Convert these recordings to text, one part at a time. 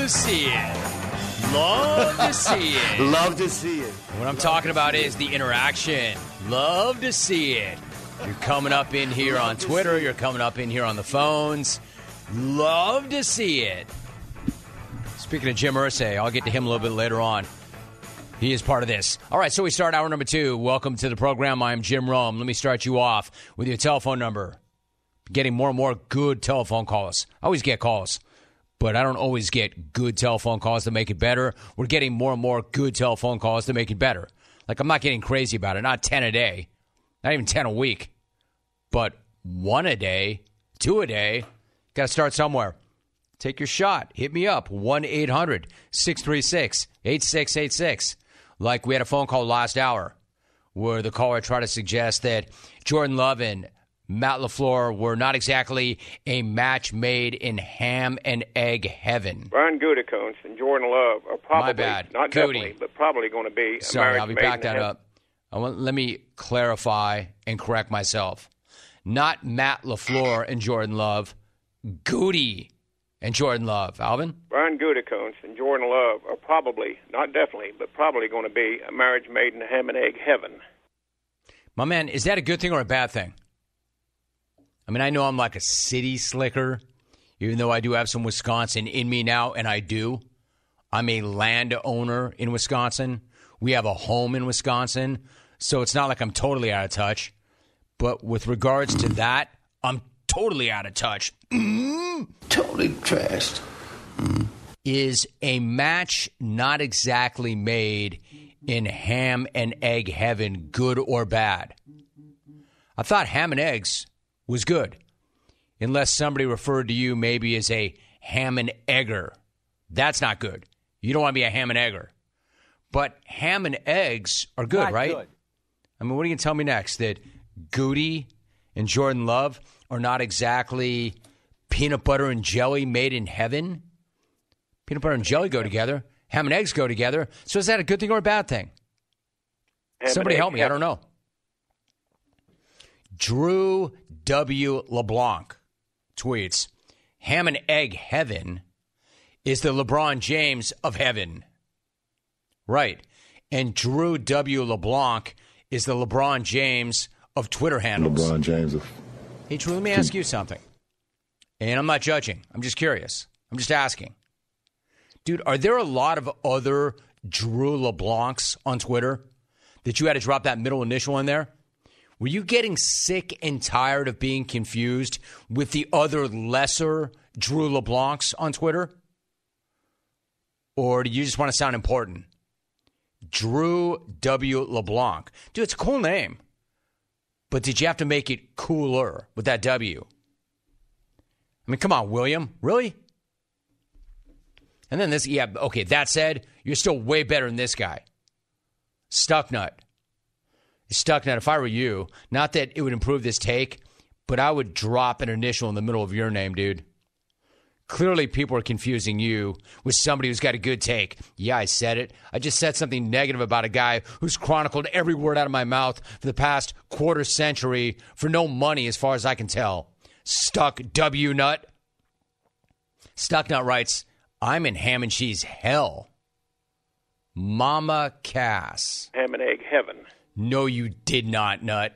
to see it. Love to see it. Love to see it. What I'm talking about is the interaction. Love to see it. You're coming up in here on Twitter. You're coming up in here on the phones. Love to see it. Speaking of Jim Irsay, I'll get to him a little bit later on. He is part of this. All right, so we start hour number 2. Welcome to the program. I'm Jim Rome. Let me start you off with your telephone number. Getting more and more good telephone calls. I always get calls, but I don't always get good telephone calls to make it better. We're getting more and more good telephone calls to make it better. Like, I'm not getting crazy about it. Not 10 a day. Not even 10 a week. But 1 a day, 2 a day. Got to start somewhere. Take your shot. Hit me up. 1-800-636-8686. Like we had a phone call last hour where the caller tried to suggest that Jordan Love and Matt LaFleur were not exactly a match made in ham and egg heaven. Brian Gutekunst and Jordan Love are probably, My bad. not Goody. definitely, but probably going to be a Sorry, marriage I'll be made back in that heaven. up. Let me clarify and correct myself. Not Matt LaFleur and Jordan Love. Goody and Jordan Love. Alvin? Brian Gutekunst and Jordan Love are probably, not definitely, but probably going to be a marriage made in ham and egg heaven. My man, is that a good thing or a bad thing? I mean, I know I'm like a city slicker, even though I do have some Wisconsin in me now, and I do. I'm a landowner in Wisconsin. We have a home in Wisconsin, so it's not like I'm totally out of touch. But with regards to that, I'm totally out of touch. Totally trashed. Is a match not exactly made in ham and egg heaven good or bad? I thought ham and eggs was good, unless somebody referred to you maybe as a ham and egger. That's not good. You don't want to be a ham and egger. But ham and eggs are good, Not right? good. I mean, what are you going to tell me next? That Goody and Jordan Love are not exactly peanut butter and jelly made in heaven? Peanut butter and jelly go together. Ham and eggs go together. So is that a good thing or a bad thing? Ham Somebody and egg help me. I heaven. don't know. Drew W. LeBlanc tweets, ham and egg heaven is the LeBron James of heaven. Right. And Drew W. LeBlanc is the LeBron James of Twitter handles. LeBron James of... Hey, Drew, let me ask you something. And I'm not judging. I'm just curious. I'm just asking. Dude, are there a lot of other Drew LeBlancs on Twitter that you had to drop that middle initial in there? Were you getting sick and tired of being confused with the other lesser Drew LeBlancs on Twitter? Or do you just want to sound important? Drew W. LeBlanc. Dude, it's a cool name. But did you have to make it cooler with that W? I mean, come on, William. Really? And then this, yeah, okay, that said, you're still way better than this guy. Stucknut. Stucknut, if I were you, not that it would improve this take, but I would drop an initial in the middle of your name, dude. Clearly, people are confusing you with somebody who's got a good take. Yeah, I said it. I just said something negative about a guy who's chronicled every word out of my mouth for the past quarter century for no money, as far as I can tell. Stuck W Nut. Stucknut writes, I'm in ham and cheese hell. Mama Cass. Ham and egg heaven. No, you did not, Nut.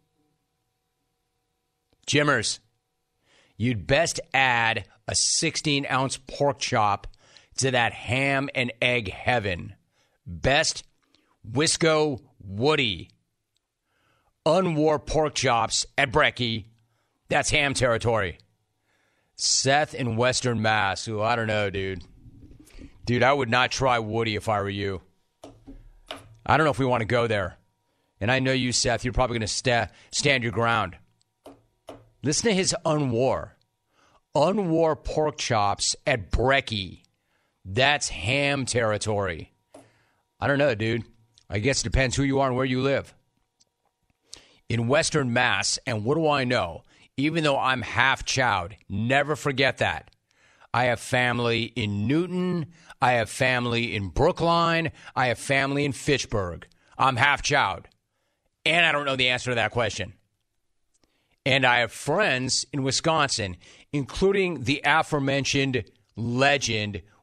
Jimmers, you'd best add a 16-ounce pork chop to that ham and egg heaven. Best Wisco Woody. Unwar pork chops at Brecky. That's ham territory. Seth in Western Mass. Ooh, I don't know, dude. Dude, I would not try Woody if I were you. I don't know if we want to go there. And I know you, Seth, you're probably going to stand your ground. Listen to his unwar. Unwar pork chops at Brecky. That's ham territory. I don't know, dude. I guess it depends who you are and where you live. In Western Mass, and what do I know? Even though I'm half chowed, never forget that. I have family in Newton. I have family in Brookline. I have family in Fitchburg. I'm half chowed. And I don't know the answer to that question. And I have friends in Wisconsin, including the aforementioned legend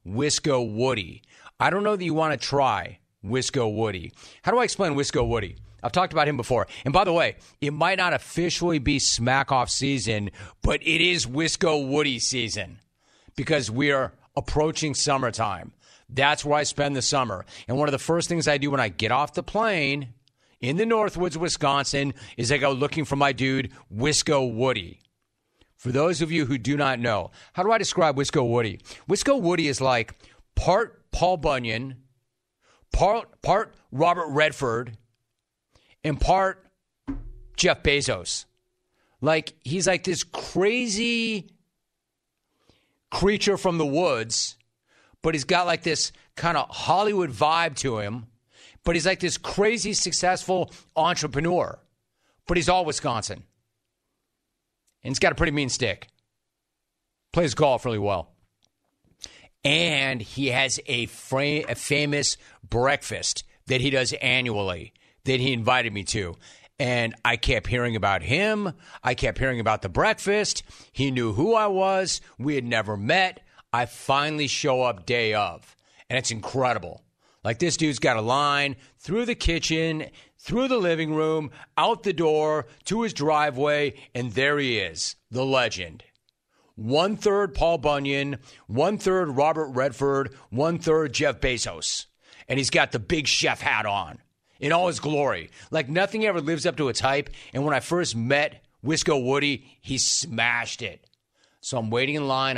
Wisco Woody. I don't know that you want to try Wisco Woody. How do I explain Wisco Woody? I've talked about him before. And by the way, it might not officially be smack off season, but it is Wisco Woody season because we are approaching summertime. That's where I spend the summer. And one of the first things I do when I get off the plane in the Northwoods, Wisconsin, is I go looking for my dude, Wisco Woody. For those of you who do not know, how do I describe Wisco Woody? Wisco Woody is like part Paul Bunyan, part Robert Redford, and part Jeff Bezos. Like, he's like this crazy creature from the woods, but he's got like this kind of Hollywood vibe to him. But he's like this crazy successful entrepreneur. But he's all Wisconsin. And he's got a pretty mean stick. Plays golf really well. And he has a famous breakfast that he does annually that he invited me to. And I kept hearing about him. I kept hearing about the breakfast. He knew who I was. We had never met. I finally show up day of. And it's incredible. Like, this dude's got a line through the kitchen, through the living room, out the door, to his driveway, and there he is, the legend. 1/3 Paul Bunyan, 1/3 Robert Redford, 1/3 Jeff Bezos. And he's got the big chef hat on in all his glory. Like, nothing ever lives up to its hype. And when I first met Wisco Woody, he smashed it. So I'm waiting in line,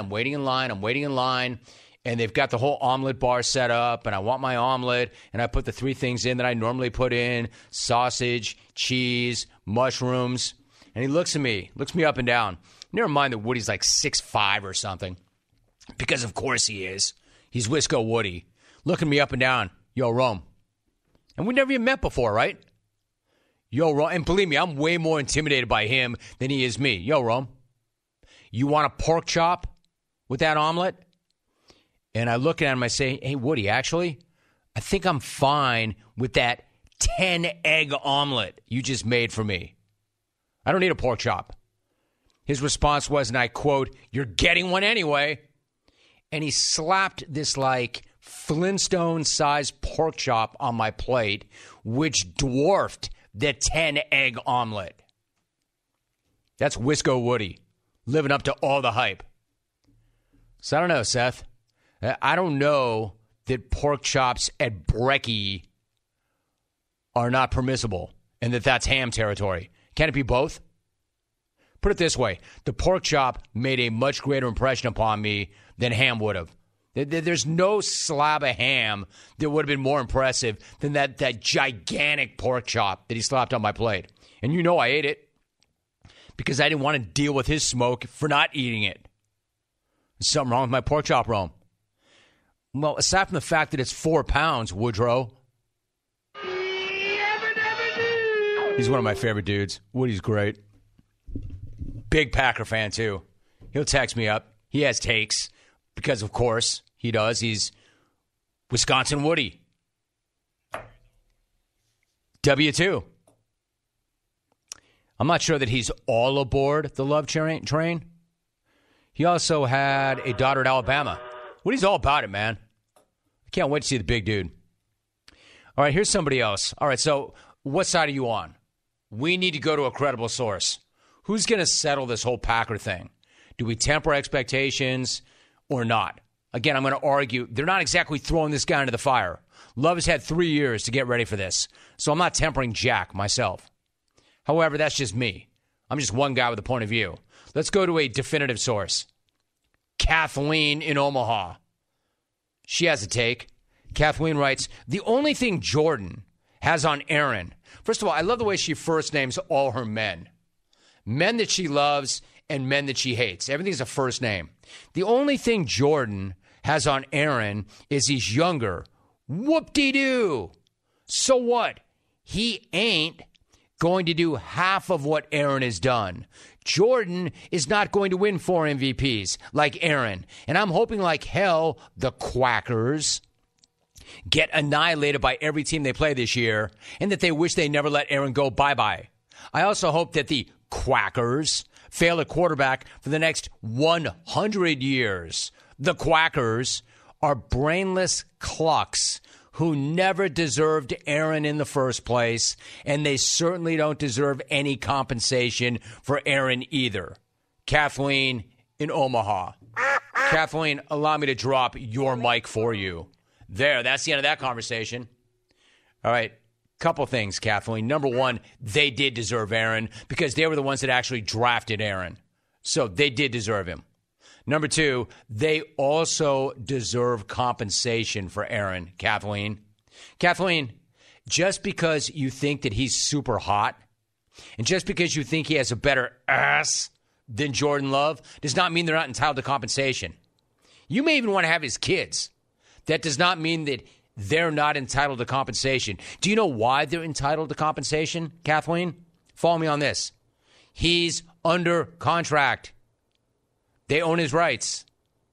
and they've got the whole omelet bar set up, and I want my omelet, and I put the 3 things in that I normally put in: sausage, cheese, mushrooms. And he looks at me, looks me up and down. Never mind that Woody's like 6'5" or something, because of course he is. He's Wisco Woody, looking me up and down. Yo, Rome. And we never even met before, right? Yo, Rome. And believe me, I'm way more intimidated by him than he is me. Yo, Rome. You want a pork chop with that omelet? And I look at him, I say, hey, Woody, actually, I think I'm fine with that 10-egg omelet you just made for me. I don't need a pork chop. His response was, and I quote, "You're getting one anyway." And he slapped this like Flintstone-sized pork chop on my plate, which dwarfed the 10-egg omelet. That's Wisco Woody, living up to all the hype. So I don't know, Seth. I don't know that pork chops at Brekkie are not permissible and that that's ham territory. Can it be both? Put it this way. The pork chop made a much greater impression upon me than ham would have. There's no slab of ham that would have been more impressive than that gigantic pork chop that he slapped on my plate. And you know I ate it because I didn't want to deal with his smoke for not eating it. There's something wrong with my pork chop, Rome. Well, aside from the fact that it's 4 pounds, Woodrow. He's one of my favorite dudes. Woody's great. Big Packer fan, too. He'll text me up. He has takes because, of course, he does. He's Wisconsin Woody. W2. I'm not sure that he's all aboard the love train. He also had a daughter at Alabama. Woody's all about it, man. I can't wait to see the big dude. All right, here's somebody else. All right, so what side are you on? We need to go to a credible source. Who's going to settle this whole Packer thing? Do we temper expectations or not? Again, I'm going to argue they're not exactly throwing this guy into the fire. Love has had 3 years to get ready for this, so I'm not tempering Jack myself. However, that's just me. I'm just one guy with a point of view. Let's go to a definitive source. Kathleen in Omaha. She has a take. Kathleen writes, the only thing Jordan has on Aaron. First of all, I love the way she first names all her men. Men that she loves and men that she hates. Everything's a first name. The only thing Jordan has on Aaron is he's younger. Whoop-de-doo. So what? He ain't going to do half of what Aaron has done. Jordan is not going to win 4 MVPs like Aaron. And I'm hoping like hell the Quackers get annihilated by every team they play this year and that they wish they never let Aaron go bye-bye. I also hope that the Quackers fail at quarterback for the next 100 years. The Quackers are brainless clucks who never deserved Aaron in the first place, and they certainly don't deserve any compensation for Aaron either. Kathleen in Omaha. Kathleen, allow me to drop your mic for you. There, that's the end of that conversation. All right, couple things, Kathleen. Number one, they did deserve Aaron because they were the ones that actually drafted Aaron. So they did deserve him. Number two, they also deserve compensation for Aaron, Kathleen. Kathleen, just because you think that he's super hot and just because you think he has a better ass than Jordan Love does not mean they're not entitled to compensation. You may even want to have his kids. That does not mean that they're not entitled to compensation. Do you know why they're entitled to compensation, Kathleen? Follow me on this. He's under contract. They own his rights.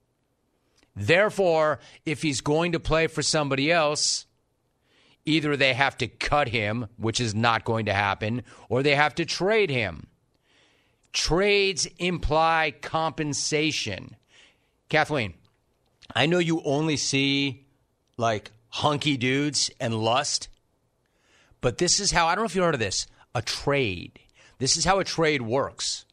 Therefore, if he's going to play for somebody else, either they have to cut him, which is not going to happen, or they have to trade him. Trades imply compensation. Kathleen, I know you only see like hunky dudes and lust, but this is how, I don't know if you heard of this, a trade. This is how a trade works.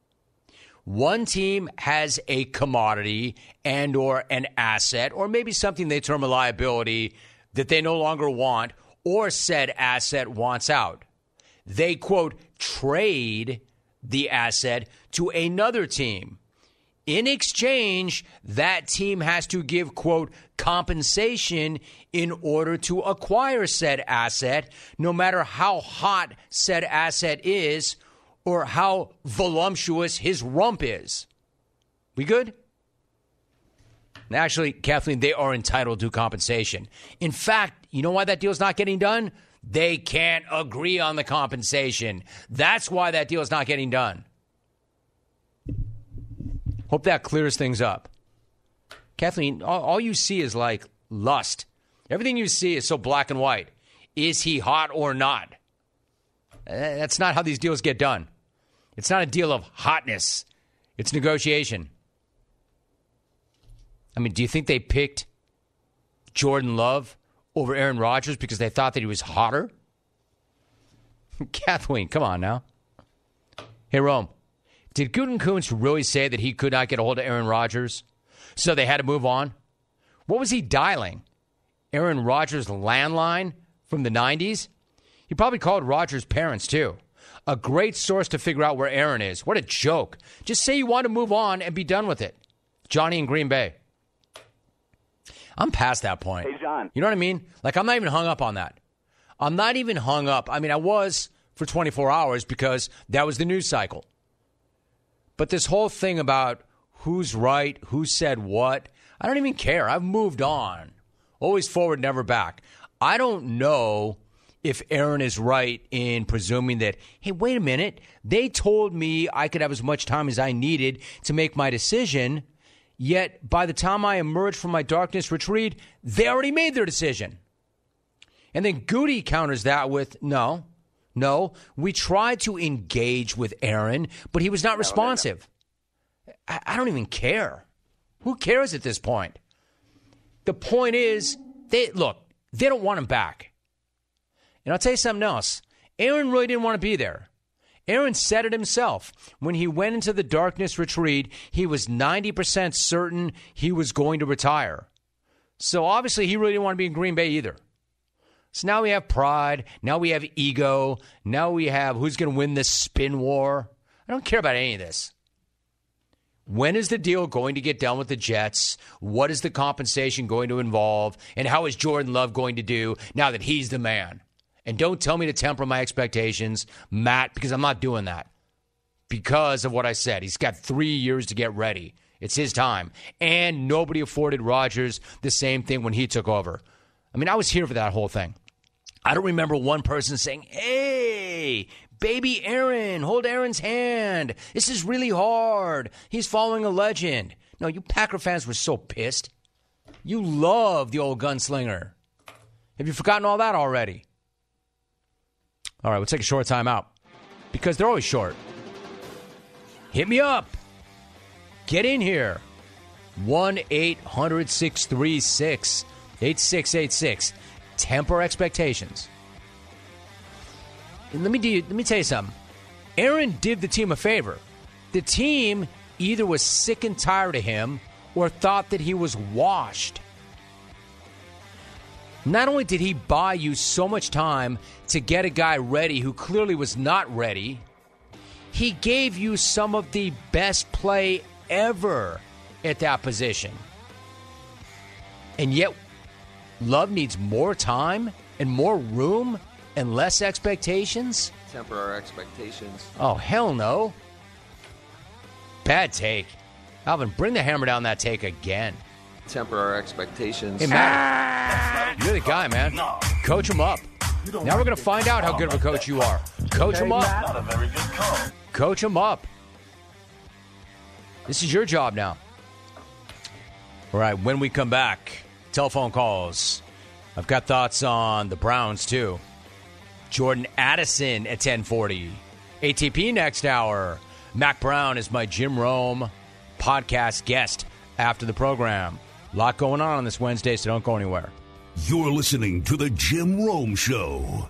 One team has a commodity and or an asset, or maybe something they term a liability that they no longer want, or said asset wants out. They, quote, trade the asset to another team. In exchange, that team has to give, quote, compensation in order to acquire said asset, no matter how hot said asset is or how voluptuous his rump is. We good? Actually, Kathleen, they are entitled to compensation. In fact, you know why that deal's not getting done? They can't agree on the compensation. That's why that deal is not getting done. Hope that clears things up. Kathleen, all you see is like lust. Everything you see is so black and white. Is he hot or not? That's not how these deals get done. It's not a deal of hotness. It's negotiation. I mean, do you think they picked Jordan Love over Aaron Rodgers because they thought that he was hotter? Kathleen, come on now. Hey, Rome, did Gutekunst really say that he could not get a hold of Aaron Rodgers, so they had to move on? What was he dialing? Aaron Rodgers' landline from the 90s? He probably called Rodgers' parents, too. A great source to figure out where Aaron is. What a joke. Just say you want to move on and be done with it. Johnny in Green Bay. I'm past that point. Hey, John. You know what I mean? Like, I'm not even hung up on that. I'm not even hung up. I mean, I was for 24 hours because that was the news cycle. But this whole thing about who's right, who said what, I don't even care. I've moved on. Always forward, never back. I don't know if Aaron is right in presuming that, hey, wait a minute, they told me I could have as much time as I needed to make my decision, yet by the time I emerged from my darkness retreat, they already made their decision. And then Goody counters that with, no, we tried to engage with Aaron, but he was not responsive. No. I don't even care. Who cares at this point? The point is, they don't want him back. And I'll tell you something else. Aaron really didn't want to be there. Aaron said it himself. When he went into the darkness retreat, he was 90% certain he was going to retire. So obviously he really didn't want to be in Green Bay either. So now we have pride. Now we have ego. Now we have who's going to win this spin war. I don't care about any of this. When is the deal going to get done with the Jets? What is the compensation going to involve? And how is Jordan Love going to do now that he's the man? And don't tell me to temper my expectations, Matt, because I'm not doing that. Because of what I said. He's got 3 years to get ready. It's his time. And nobody afforded Rodgers the same thing when he took over. I mean, I was here for that whole thing. I don't remember one person saying, hey, baby Aaron, hold Aaron's hand. This is really hard. He's following a legend. No, you Packer fans were so pissed. You love the old gunslinger. Have you forgotten all that already? All right, we'll take a short time out because they're always short. Hit me up. Get in here. 1-800-636-8686. Temper expectations. And let me tell you something. Aaron did the team a favor. The team either was sick and tired of him or thought that he was washed. Not only did he buy you so much time to get a guy ready who clearly was not ready, he gave you some of the best play ever at that position. And yet, Love needs more time and more room and less expectations? Temper our expectations. Oh, hell no. Bad take. Alvin, bring the hammer down that take again. Temper our expectations. Hey, Matt, you're the guy, man. Coach him up. Now we're going to find out how good of a coach you are. Coach him up. Not a very good call. Coach him up. This is your job now. All right, when we come back, telephone calls. I've got thoughts on the Browns, too. Jordan Addison at 10:40. ATP next hour. Mac Brown is my Jim Rome podcast guest after the program. A lot going on this Wednesday, so don't go anywhere. You're listening to The Jim Rome Show.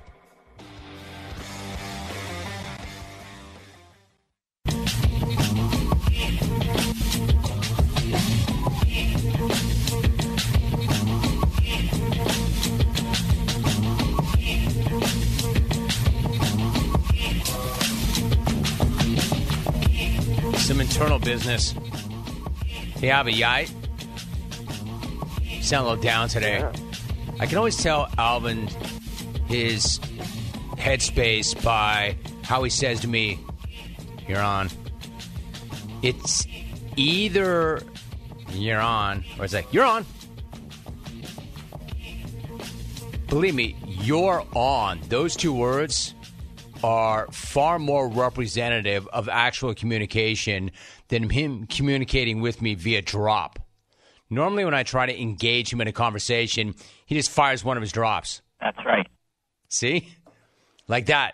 Some internal business. Hey, Abby, you sound a little down today. Yeah. I can always tell Alvin his headspace by how he says to me, "You're on." It's either "you're on" or it's like, "You're on." Believe me, "you're on." Those two words are far more representative of actual communication than him communicating with me via drop. Normally, when I try to engage him in a conversation, he just fires one of his drops. That's right. See? Like that.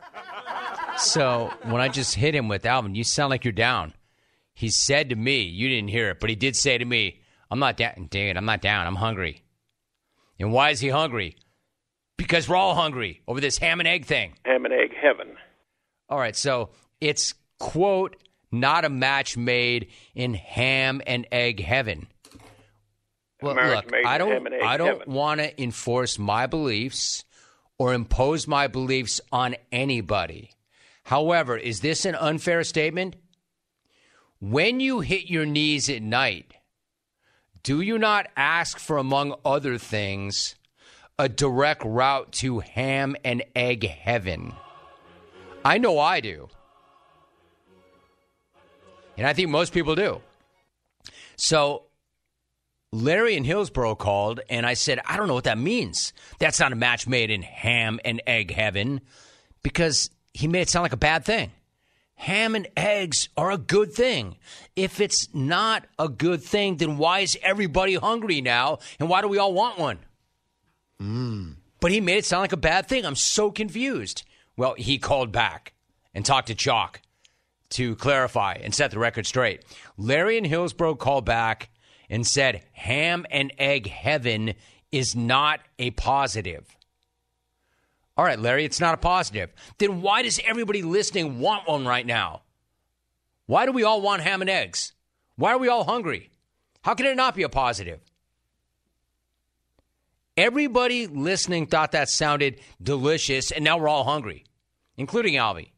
So when I just hit him with, "Alvin, you sound like you're down," he said to me, you didn't hear it, but he did say to me, "I'm not down. Dude, I'm not down. I'm hungry." And why is he hungry? Because we're all hungry over this ham and egg thing. Ham and egg heaven. All right, so it's, quote, not a match made in ham and egg heaven. Well, Marriage look, made in I ham and egg don't heaven. want to enforce my beliefs or impose my beliefs on anybody. However, is this an unfair statement? When you hit your knees at night, do you not ask for, among other things, a direct route to ham and egg heaven? I know I do. And I think most people do. So Larry in Hillsborough called, and I said, I don't know what that means. That's not a match made in ham and egg heaven, because he made it sound like a bad thing. Ham and eggs are a good thing. If it's not a good thing, then why is everybody hungry now, and why do we all want one? But he made it sound like a bad thing. I'm so confused. Well, he called back and talked to Chalk to clarify and set the record straight. Larry in Hillsborough called back and said ham and egg heaven is not a positive. All right, Larry, it's not a positive. Then why does everybody listening want one right now? Why do we all want ham and eggs? Why are we all hungry? How can it not be a positive? Everybody listening thought that sounded delicious, and now we're all hungry, including Albie.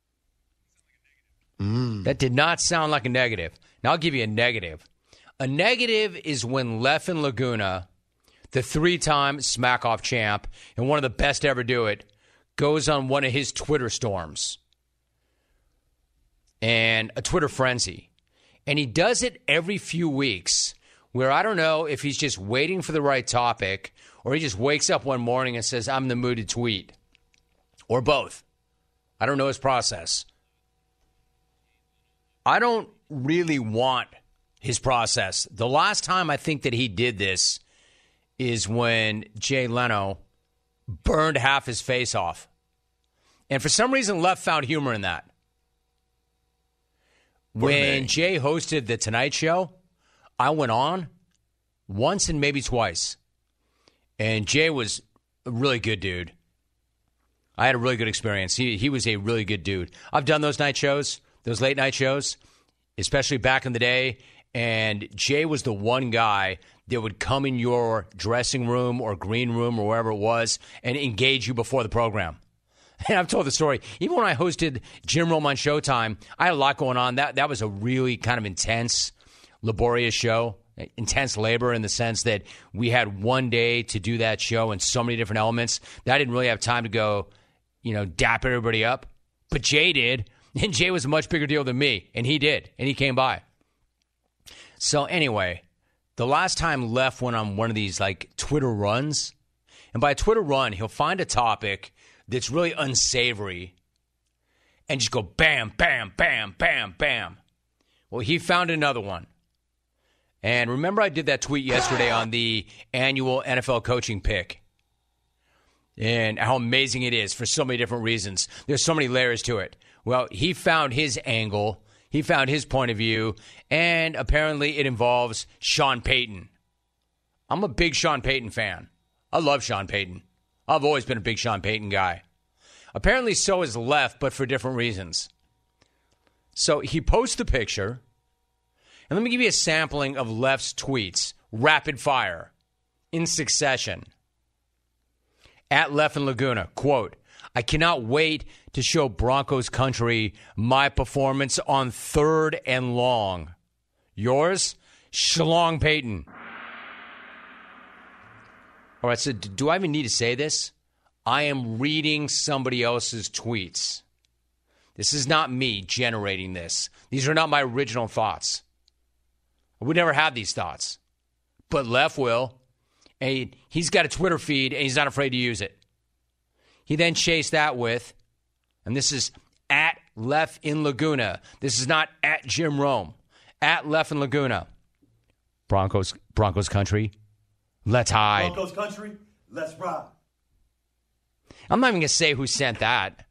That did not sound like a negative. Now I'll give you a negative. A negative is when Leffen Laguna, the three-time smack-off champ and one of the best to ever do it, goes on one of his Twitter storms and a Twitter frenzy. And he does it every few weeks, where I don't know if he's just waiting for the right topic or he just wakes up one morning and says, I'm in the mood to tweet. Or both. I don't know his process. I don't really want his process. The last time I think that he did this is when Jay Leno burned half his face off. And for some reason, Left found humor in that. When Jay hosted The Tonight Show, I went on once and maybe twice. And Jay was a really good dude. I had a really good experience. He was a really good dude. I've done those night shows, those late night shows, especially back in the day. And Jay was the one guy that would come in your dressing room or green room or wherever it was and engage you before the program. And I've told the story. Even when I hosted Jim Rome on Showtime, I had a lot going on. That was a really kind of intense, laborious show. Intense labor in the sense that we had one day to do that show and so many different elements that I didn't really have time to go, dap everybody up. But Jay did. And Jay was a much bigger deal than me. And he did. And he came by. So anyway, the last time Left went on one of these like Twitter runs. And by a Twitter run, he'll find a topic that's really unsavory and just go bam, bam, bam, bam, bam. Well, he found another one. And remember I did that tweet yesterday on the annual NFL coaching pick and how amazing it is for so many different reasons. There's so many layers to it. Well, he found his angle. He found his point of view, and apparently it involves Sean Payton. I'm a big Sean Payton fan. I love Sean Payton. I've always been a big Sean Payton guy. Apparently so is Left, but for different reasons. So he posts the picture, and let me give you a sampling of Left's tweets, rapid fire, in succession. At Left in Laguna, quote, I cannot wait to show Broncos country my performance on 3rd and long. Yours, Shlong Payton. All right, so do I even need to say this? I am reading somebody else's tweets. This is not me generating this. These are not my original thoughts. I would never have these thoughts. But Left will. And he's got a Twitter feed, and he's not afraid to use it. He then chased that with, and this is at Left in Laguna. This is not at Jim Rome. At Left in Laguna. Broncos country, let's hide. Broncos country, let's ride. I'm not even going to say who sent that.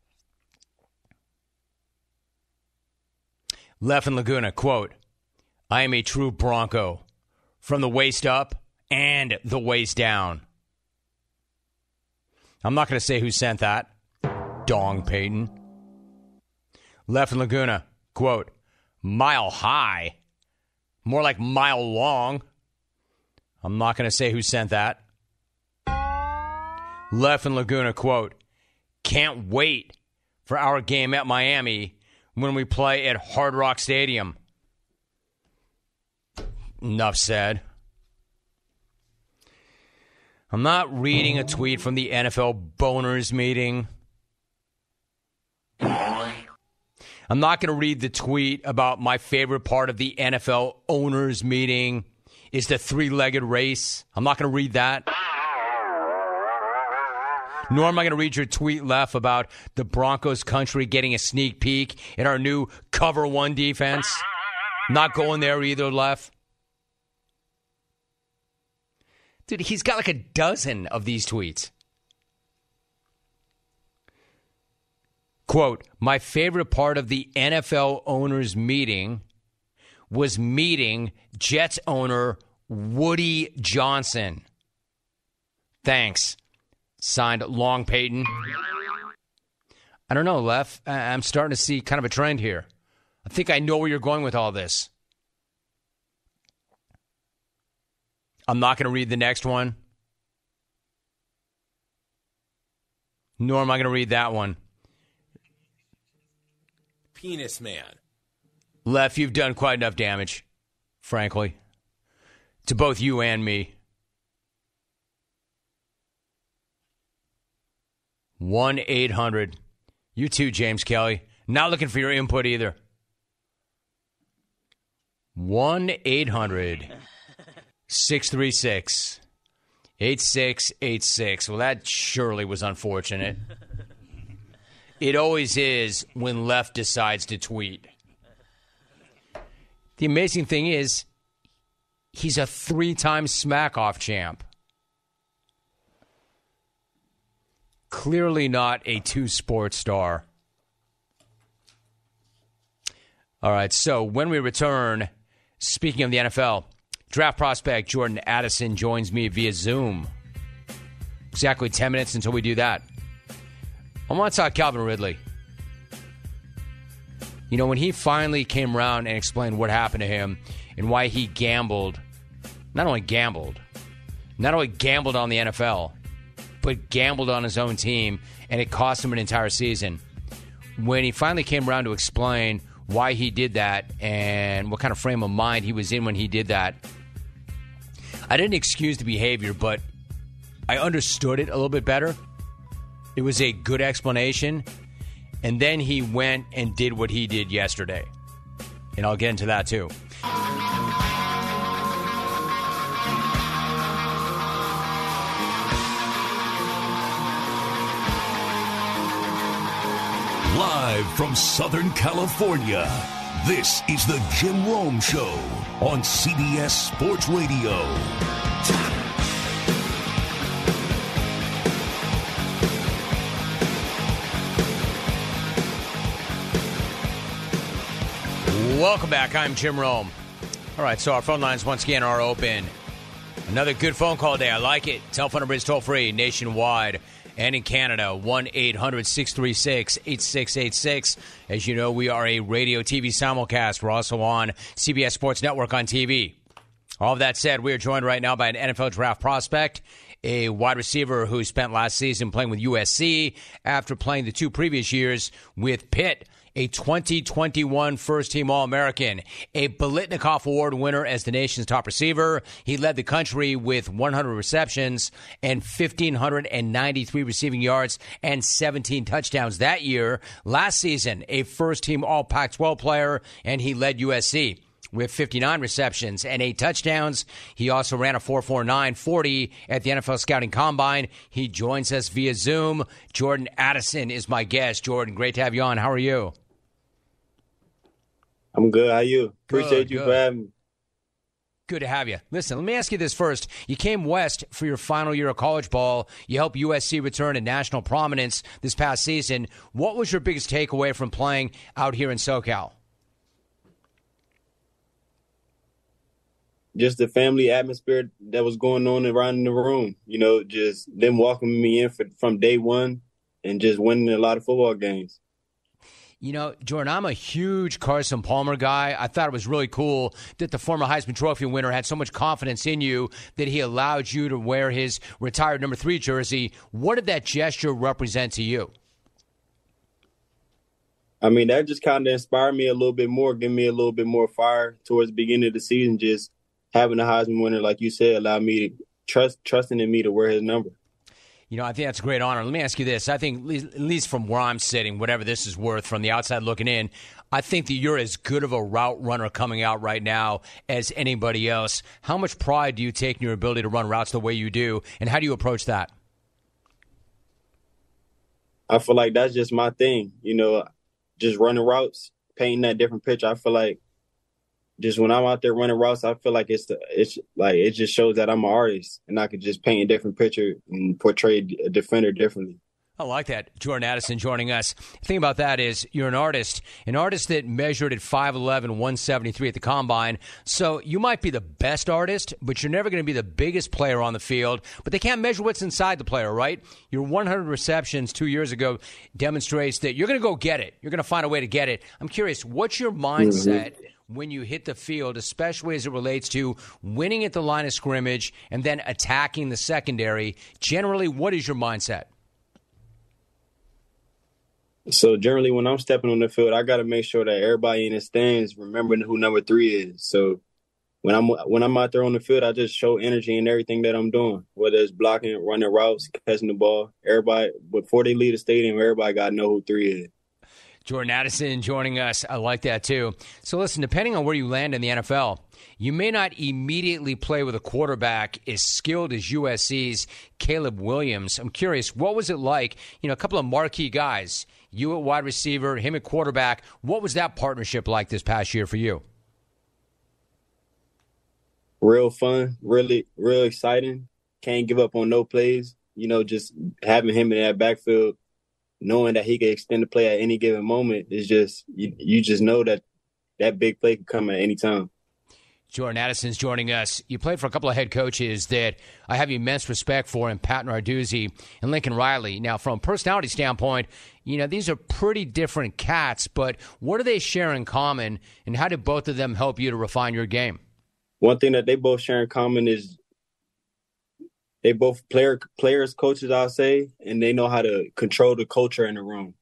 Left in Laguna, quote, I am a true Bronco, from the waist up and the waist down. I'm not going to say who sent that. Dong Payton. Left in Laguna, quote, mile high, more like mile long. I'm not going to say who sent that. Left in Laguna, quote, can't wait for our game at Miami when we play at Hard Rock Stadium. Enough said. I'm not reading a tweet from the NFL Boners meeting. I'm not going to read the tweet about my favorite part of the NFL owners meeting is the three-legged race. I'm not going to read that. Nor am I going to read your tweet, Left, about the Broncos country getting a sneak peek at our new cover one defense. Not going there either, Left. Dude, he's got like a dozen of these tweets. Quote, my favorite part of the NFL owners meeting was meeting Jets owner Woody Johnson. Thanks. Signed, Long Payton. I don't know, Left. I'm starting to see kind of a trend here. I think I know where you're going with all this. I'm not going to read the next one. Nor am I going to read that one. Penis man. Left, you've done quite enough damage, frankly, to both you and me. 1-800. You too, James Kelly. Not looking for your input either. 1-800-636-8686. Well, that surely was unfortunate. It always is when Left decides to tweet. The amazing thing is, he's a 3-time Smack-Off champ. Clearly not a 2-sport star. All right, so when we return, Speaking of the NFL, draft prospect Jordan Addison joins me via Zoom. Exactly 10 minutes until we do that. I want to talk Calvin Ridley. You know, when he finally came around and explained what happened to him and why he not only gambled on the NFL, but gambled on his own team, and it cost him an entire season. When he finally came around to explain why he did that and what kind of frame of mind he was in when he did that, I didn't excuse the behavior, but I understood it a little bit better. It was a good explanation. And then he went and did what he did yesterday. And I'll get into that too. Live from Southern California, this is the Jim Rome Show on CBS Sports Radio. Welcome back. I'm Jim Rome. All right, so our phone lines once again are open. Another good phone call day. I like it. Telephone number is toll-free nationwide. And in Canada, 1-800-636-8686. As you know, we are a radio TV simulcast. We're also on CBS Sports Network on TV. All of that said, we are joined right now by an NFL draft prospect, a wide receiver who spent last season playing with USC after playing the 2 previous years with Pitt, a 2021 first-team All-American, a Biletnikoff Award winner as the nation's top receiver. He led the country with 100 receptions and 1,593 receiving yards and 17 touchdowns that year. Last season, a first-team All-Pac-12 player, and he led USC with 59 receptions and 8 touchdowns. He also ran a 4.49 40 at the NFL Scouting Combine. He joins us via Zoom. Jordan Addison is my guest. Jordan, great to have you on. How are you? I'm good. How are you? Appreciate you good. for having me. Good to have you. Listen, let me ask you this first. You came west for your final year of college ball. You helped USC return to national prominence this past season. What was your biggest takeaway from playing out here in SoCal? Just the family atmosphere that was going on around in the room. You know, just them welcoming me in from day one and just winning a lot of football games. You know, Jordan, I'm a huge Carson Palmer guy. I thought it was really cool that the former Heisman Trophy winner had so much confidence in you that he allowed you to wear his retired number 3 jersey. What did that gesture represent to you? I mean, that just kind of inspired me a little bit more, give me a little bit more fire towards the beginning of the season. Just having a Heisman winner, like you said, allowed me to trusting in me to wear his number. You know, I think that's a great honor. Let me ask you this. I think, at least from where I'm sitting, whatever this is worth from the outside looking in, I think that you're as good of a route runner coming out right now as anybody else. How much pride do you take in your ability to run routes the way you do, and how do you approach that? I feel like that's just my thing, you know, just running routes, painting that different picture. I feel like just when I'm out there running routes, I feel like it just shows that I'm an artist and I could just paint a different picture and portray a defender differently. I like that. Jordan Addison joining us. The thing about that is you're an artist that measured at 5'11", 173 at the Combine. So you might be the best artist, but you're never going to be the biggest player on the field. But they can't measure what's inside the player, right? Your 100 receptions 2 years ago demonstrates that you're going to go get it. You're going to find a way to get it. I'm curious, what's your mindset when you hit the field, especially as it relates to winning at the line of scrimmage and then attacking the secondary? Generally, what is your mindset? So generally when I'm stepping on the field, I got to make sure that everybody in the stands remembering who number 3 is. So when I'm out there on the field, I just show energy in everything that I'm doing, whether it's blocking, running routes, catching the ball. Everybody, before they leave the stadium, everybody got to know who 3 is. Jordan Addison joining us. I like that, too. So, listen, depending on where you land in the NFL, you may not immediately play with a quarterback as skilled as USC's Caleb Williams. I'm curious, what was it like? You know, a couple of marquee guys, you at wide receiver, him at quarterback. What was that partnership like this past year for you? Real fun, really, real exciting. Can't give up on no plays. You know, just having him in that backfield, knowing that he can extend the play at any given moment is just, you just know that big play can come at any time. Jordan Addison's joining us. You played for a couple of head coaches that I have immense respect for, in Pat Narduzzi and Lincoln Riley. Now, from a personality standpoint, these are pretty different cats, but what do they share in common, and how did both of them help you to refine your game? One thing that they both share in common is they both players, coaches, I'll say, and they know how to control the culture in the room.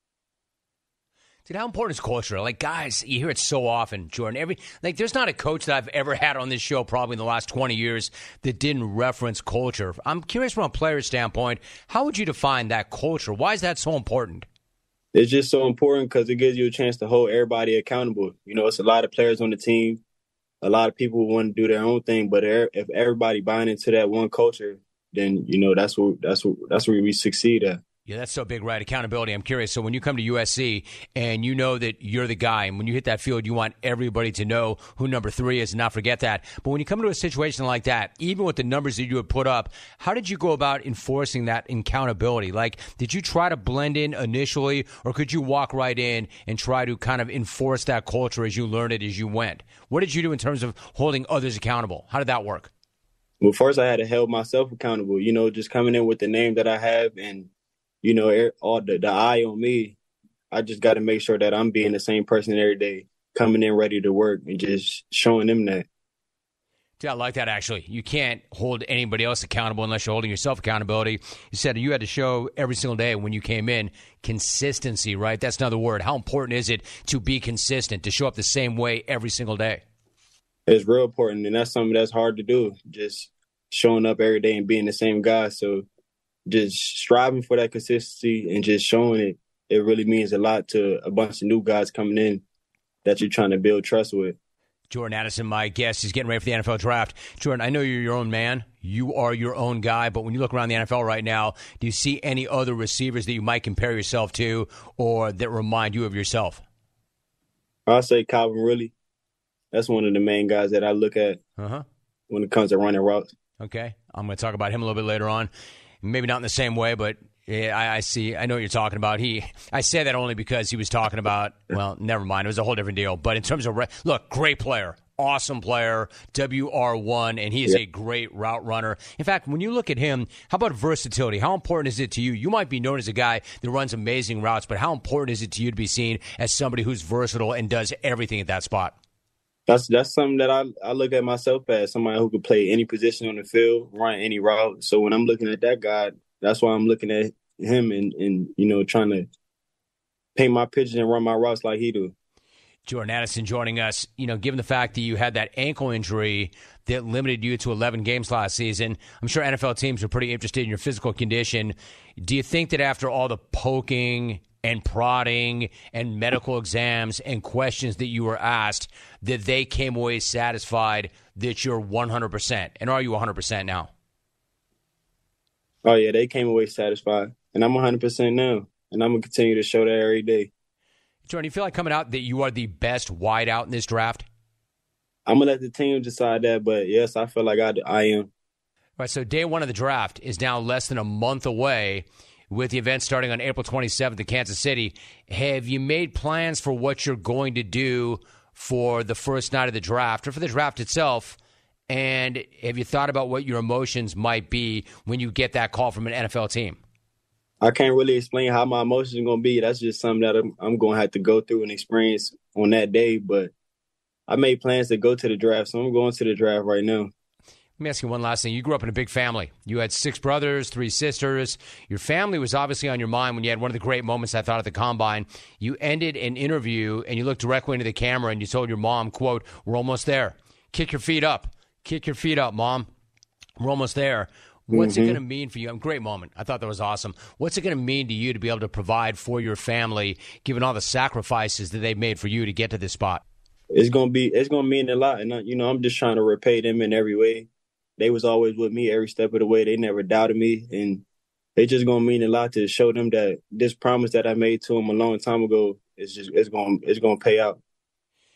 Dude, how important is culture? Like, guys, you hear it so often, Jordan. There's not a coach that I've ever had on this show probably in the last 20 years that didn't reference culture. I'm curious from a player's standpoint, how would you define that culture? Why is that so important? It's just so important because it gives you a chance to hold everybody accountable. It's a lot of players on the team. A lot of people want to do their own thing, but if everybody buying into that one culture, then, that's where we succeed at. Yeah, that's so big, right? Accountability. I'm curious. So when you come to USC and you know that you're the guy, and when you hit that field, you want everybody to know who number 3 is and not forget that. But when you come to a situation like that, even with the numbers that you had put up, how did you go about enforcing that accountability? Like, did you try to blend in initially, or could you walk right in and try to kind of enforce that culture as you learned it as you went? What did you do in terms of holding others accountable? How did that work? Well, first I had to hold myself accountable, just coming in with the name that I have and all the eye on me. I just got to make sure that I'm being the same person every day, coming in ready to work and just showing them that. Dude, I like that, actually. You can't hold anybody else accountable unless you're holding yourself accountability. You said you had to show every single day when you came in consistency, right? That's another word. How important is it to be consistent, to show up the same way every single day? It's real important, and that's something that's hard to do, just showing up every day and being the same guy. So just striving for that consistency and just showing it, it really means a lot to a bunch of new guys coming in that you're trying to build trust with. Jordan Addison, my guest, he's getting ready for the NFL draft. Jordan, I know you're your own man. You are your own guy. But when you look around the NFL right now, do you see any other receivers that you might compare yourself to or that remind you of yourself? I'll say Calvin Ridley. That's one of the main guys that I look at when it comes to running routes. Okay. I'm going to talk about him a little bit later on. Maybe not in the same way, but yeah, I know what you're talking about. I say that only because he was talking about, well, never mind. It was a whole different deal. But in terms of, look, great player, awesome player, WR1, and he is a great route runner. In fact, when you look at him, how about versatility? How important is it to you? You might be known as a guy that runs amazing routes, but how important is it to you to be seen as somebody who's versatile and does everything at that spot? That's something that I look at myself as somebody who could play any position on the field, run any route. So when I'm looking at that guy, that's why I'm looking at him and trying to paint my picture and run my routes like he do. Jordan Addison joining us. Given the fact that you had that ankle injury that limited you to 11 games last season, I'm sure NFL teams are pretty interested in your physical condition. Do you think that after all the poking and prodding and medical exams and questions that you were asked, that they came away satisfied that you're 100%? And are you 100% now? Oh, yeah, they came away satisfied. And I'm 100% now. And I'm going to continue to show that every day. Jordan, you feel like coming out that you are the best wideout in this draft? I'm going to let the team decide that. But, yes, I feel like I am. All right, so day one of the draft is now less than a month away, with the event starting on April 27th in Kansas City. Have you made plans for what you're going to do for the first night of the draft or for the draft itself? And have you thought about what your emotions might be when you get that call from an NFL team? I can't really explain how my emotions are going to be. That's just something that I'm going to have to go through and experience on that day. But I made plans to go to the draft, so I'm going to the draft right now. Let me ask you one last thing. You grew up in a big family. You had 6 brothers, 3 sisters. Your family was obviously on your mind when you had one of the great moments, I thought, at the Combine. You ended an interview, and you looked directly into the camera, and you told your mom, quote, "We're almost there. Kick your feet up. Kick your feet up, Mom. We're almost there." What's it going to mean for you? Great moment. I thought that was awesome. What's it going to mean to you to be able to provide for your family, given all the sacrifices that they've made for you to get to this spot? It's going to mean a lot. And, I'm just trying to repay them in every way. They was always with me every step of the way. They never doubted me. And it's just going to mean a lot to show them that this promise that I made to them a long time ago it's going to pay out.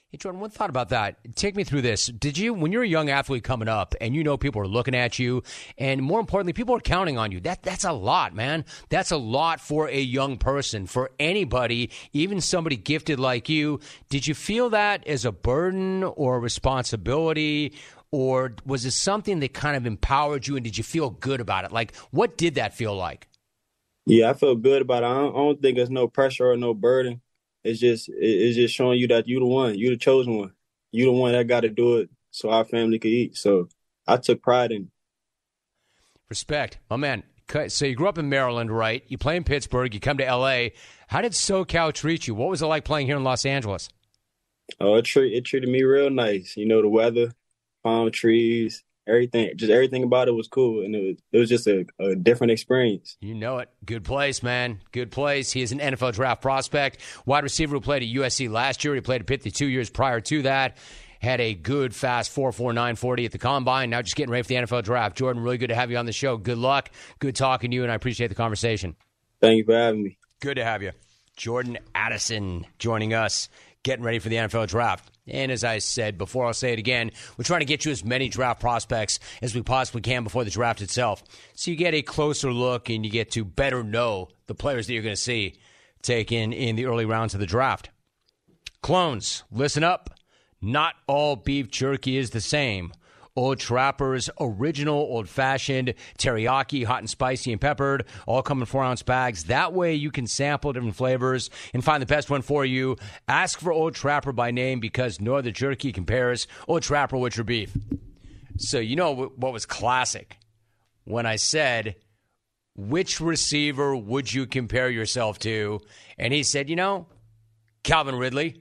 Hey, Jordan, one thought about that. Take me through this. Did you, when you're a young athlete coming up and you know people are looking at you and more importantly, people are counting on you, that's a lot, man. That's a lot for a young person, for anybody, even somebody gifted like you. Did you feel that as a burden or a responsibility, or was it something that kind of empowered you and did you feel good about it? Like, what did that feel like? Yeah, I feel good about it. I don't think there's no pressure or no burden. It's just showing you that you the one, you the chosen one, you the one that got to do it so our family could eat. So I took pride in it. Respect, my man. So you grew up in Maryland, right? You play in Pittsburgh. You come to L.A. How did SoCal treat you? What was it like playing here in Los Angeles? Oh, it treated me real nice. You know, the weather, palm trees, everything about it was cool, and it was just a different experience. You know it. Good place, man. Good place. He is an NFL draft prospect, wide receiver who played at USC last year. He played at Pitt the 2 years prior to that. Had a good, fast 4.49 40 at the Combine. Now just getting ready for the NFL draft. Jordan, really good to have you on the show. Good luck. Good talking to you, and I appreciate the conversation. Thank you for having me. Good to have you. Jordan Addison joining us, getting ready for the NFL draft. And as I said before, I'll say it again, we're trying to get you as many draft prospects as we possibly can before the draft itself. So you get a closer look and you get to better know the players that you're going to see taken in the early rounds of the draft. Clones, listen up. Not all beef jerky is the same. Old Trapper's original old-fashioned teriyaki, hot and spicy and peppered, all come in 4-ounce bags. That way you can sample different flavors and find the best one for you. Ask for Old Trapper by name because no other jerky compares. Old Trapper with your beef. So you know what was classic? When I said, which receiver would you compare yourself to? And he said, Calvin Ridley.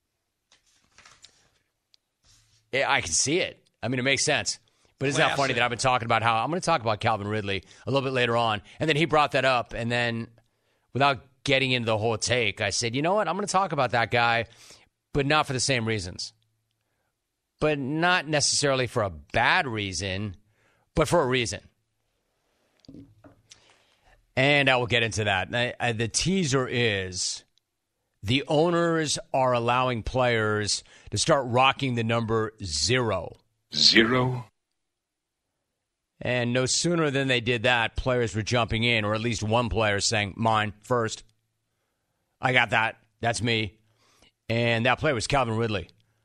Yeah, I can see it. I mean, it makes sense. But isn't that funny that I've been talking about how I'm going to talk about Calvin Ridley a little bit later on. And then he brought that up. And then without getting into the whole take, I said, you know what? I'm going to talk about that guy, but not for the same reasons. But not necessarily for a bad reason, but for a reason. And I will get into that. The teaser is the owners are allowing players to start rocking the number 0. 0? And no sooner than they did that, players were jumping in, or at least one player saying, mine first. I got that. That's me. And that player was Calvin Ridley.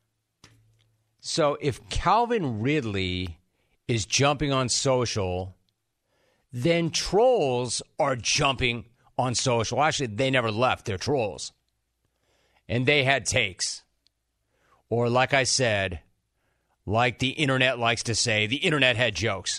So if Calvin Ridley is jumping on social, then trolls are jumping on social. Actually, they never left. They're trolls. And they had takes. Or like I said, like the internet likes to say, the internet had jokes.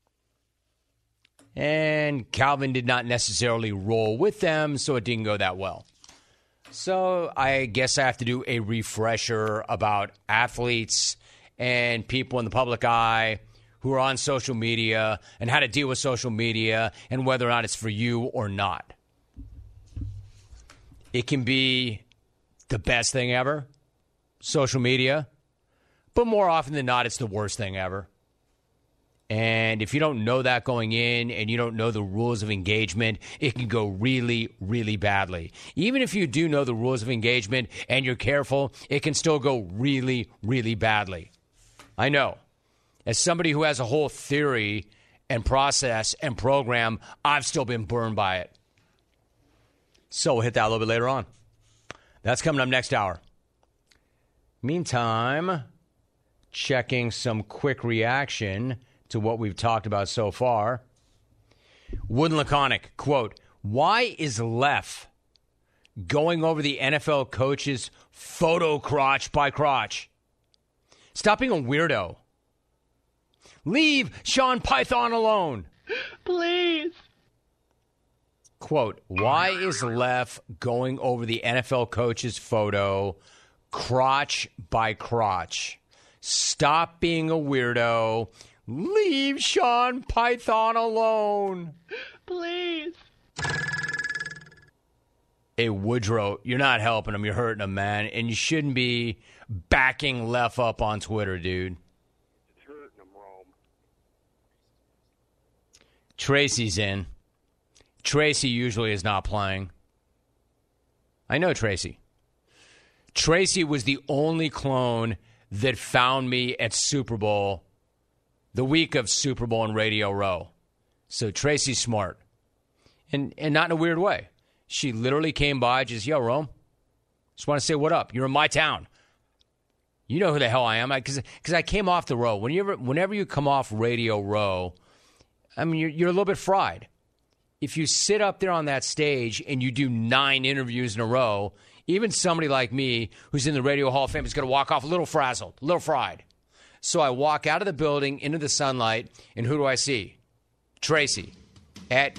And Calvin did not necessarily roll with them, so it didn't go that well. So I guess I have to do a refresher about athletes and people in the public eye who are on social media and how to deal with social media and whether or not it's for you or not. It can be the best thing ever, social media. But more often than not, it's the worst thing ever. And if you don't know that going in and you don't know the rules of engagement, it can go really, really badly. Even if you do know the rules of engagement and you're careful, it can still go really, really badly. I know. As somebody who has a whole theory and process and program, I've still been burned by it. So we'll hit that a little bit later on. That's coming up next hour. Meantime, checking some quick reaction to what we've talked about so far. Wood and Laconic, quote, why is Lef going over the NFL coach's photo crotch by crotch? Stop being a weirdo. Leave Sean Python alone. Please. Quote, why is Lef going over the NFL coach's photo crotch by crotch? Stop being a weirdo. Leave Sean Python alone. Please. Hey, Woodrow, you're not helping him. You're hurting him, man. And you shouldn't be backing Lef up on Twitter, dude. It's hurting him, Rome. Tracy's in. Tracy usually is not playing. I know Tracy. Tracy was the only clone that found me at Super Bowl, the week of Super Bowl in Radio Row. So Tracy's smart. And not in a weird way. She literally came by, just, yo, Rome, just want to say what up. You're in my town. You know who the hell I am. Because I came off the row. Whenever you come off Radio Row, I mean, you're a little bit fried. If you sit up there on that stage and you do 9 interviews in a row, even somebody like me who's in the Radio Hall of Fame is going to walk off a little frazzled, a little fried. So I walk out of the building into the sunlight, and who do I see? Tracy at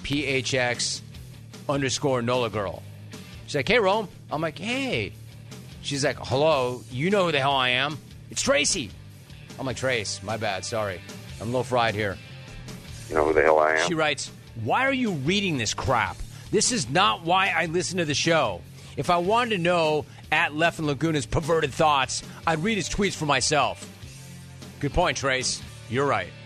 PHX_NOLA girl. She's like, hey, Rome. I'm like, hey. She's like, hello, you know who the hell I am? It's Tracy. I'm like, Trace, my bad, sorry. I'm a little fried here. You know who the hell I am? She writes, why are you reading this crap? This is not why I listen to the show. If I wanted to know at Left and Laguna's perverted thoughts, I'd read his tweets for myself. Good point, Trace. You're right.